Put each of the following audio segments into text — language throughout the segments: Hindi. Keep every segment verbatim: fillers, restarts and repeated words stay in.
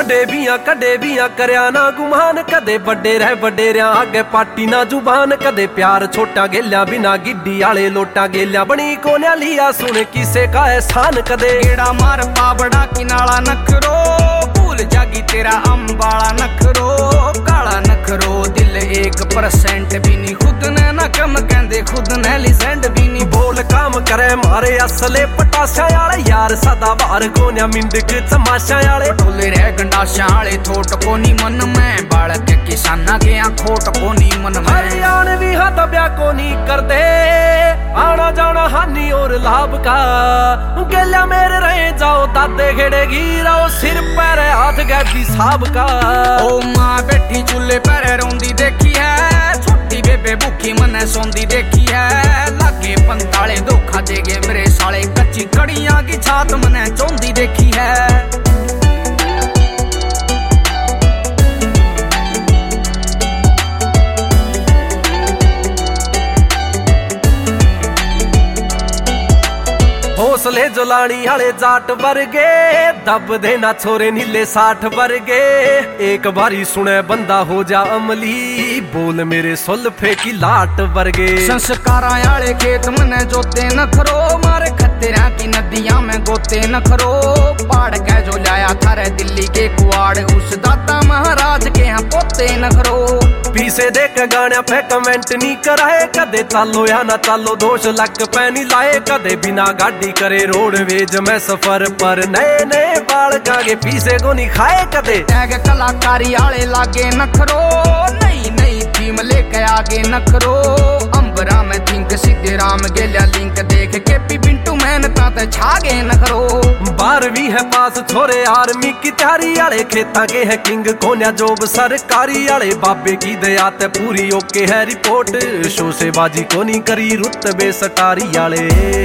छड़े बिया कदे बिया करया ना गुमान, कदे बड़े रह बड़े रहा आगे पाटी ना जुबान, कदे प्यार छोटा गेल्या बिना गिड्डी आले लोटा गेल्या बनी कोन्या लिया सुन किसे का एहसान, कदे गेड़ा मार पाबड़ा किनाला नखरो भूल जागी तेरा अम्बाला नखरो, काला नखरो दिल एक परसेंट भी नहीं, खुद ने ना कम कहंदे खुद ने लिसेंट भी नहीं, बोल काम करे मारे असले पटाशा आले यार सदा बार कोन्या मिंडक तमाशा आले, टोले रह गंडाशा आले थोट को नी मन में, बालक किसाना के यहाँ खोट को नी मन में, हरियाण भी हाथ ब्या को नी कर दे आना जाना हानि और लाभ का, गेल्या मेरे रहे जाओ दादे खेड़े गिराओ सिर पैर हाथ गैबी साहब का, ओ माँ बैठी चूल्हे पर रोंदी देखी है, छोटी बेबे भूखी मने सोंदी देखी है, लागे पंताले धोखा देगे मेरे साले, कच्ची कड़ियां की छात मने चौंदी देखी है। हौसले जुलानी आले जाट वर्गे दब देना छोरे नीले साठ वर्गे, एक बारी सुने बंदा हो जा अमली बोल मेरे सुल्फे की लाट वर्गे, संस्कारा आले खेत मने जोते नखरो, मारे खतरा की नदियां में गोते नखरो, पाड़ के जो लाया थारे दिल्ली के कुआड़ उस दाता महाराज के यहाँ पोते नखरो, पीसे दे के गाने पे कमेंट नहीं कराए, कदे चालो या ना चालो दोष लग पैनी लाए, कदे बिना गाड़ी करे रोडवेज में सफर पर नए नए बाल कागे पीसे को नहीं खाए, कदे टैग कलाकारी आले लागे नखरो, नई नई थीम लेके आगे नखरो, अंबरा में थिंक सीधे राम गेल्या लिंक देख के पी बिंटू मेहनता ते छागे नखरो, बारहवीं है पास छोरे आर्मी की तैयारी आले, खेता के है किंग कोन्या जॉब सरकारी आले, बाबे की दया ते पूरी ओके है रिपोर्ट, शो से बाजी को नहीं करी रुतबे सटारी आले।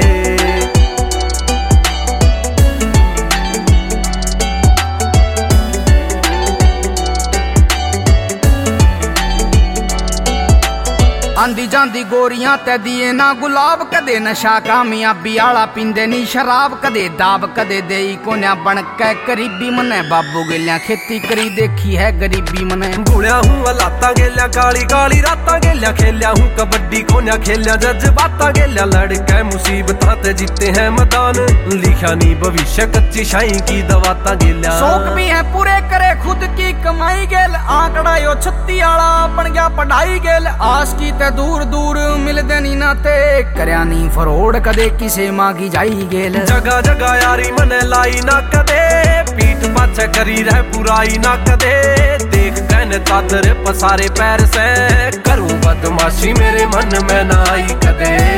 आंदी जांदी गोरियां ते दिए ना गुलाब, कदे नशा कामयाबी आला पींदे नी शराब, कदे दाब कदे देई कोन्या बन के करीबी मने, बाबू गेल्या खेती करी देखी है गरीबी मने, भूलिया हूँ लाता गेल्या काली काली राता गेल्या, खेलिया हूँ कबड्डी कोन्या खेलिया जज्बाता गेल्या, लड़के मुसीबत ते जीते हैं मैदान, लिखा नी भविष्य कच्ची शाही की दवाता गेल्या, शौक भी है पूरे करे खुद की कमाई गेल, आंकड़ा यो छत्ती आला बन गया पढ़ाई गेल, आस की दूर दूर मिलदे नी नाते, करया नी फरोड़ कदे किसे मांगी जाई गेल, जगह जगह यारी मने लाई ना कदे, पीठ पाछे करी रह बुराई ना कदे, देख कहने चादर पसारे पैर से, करूं बदमाशी मेरे मन में ना आई कदे।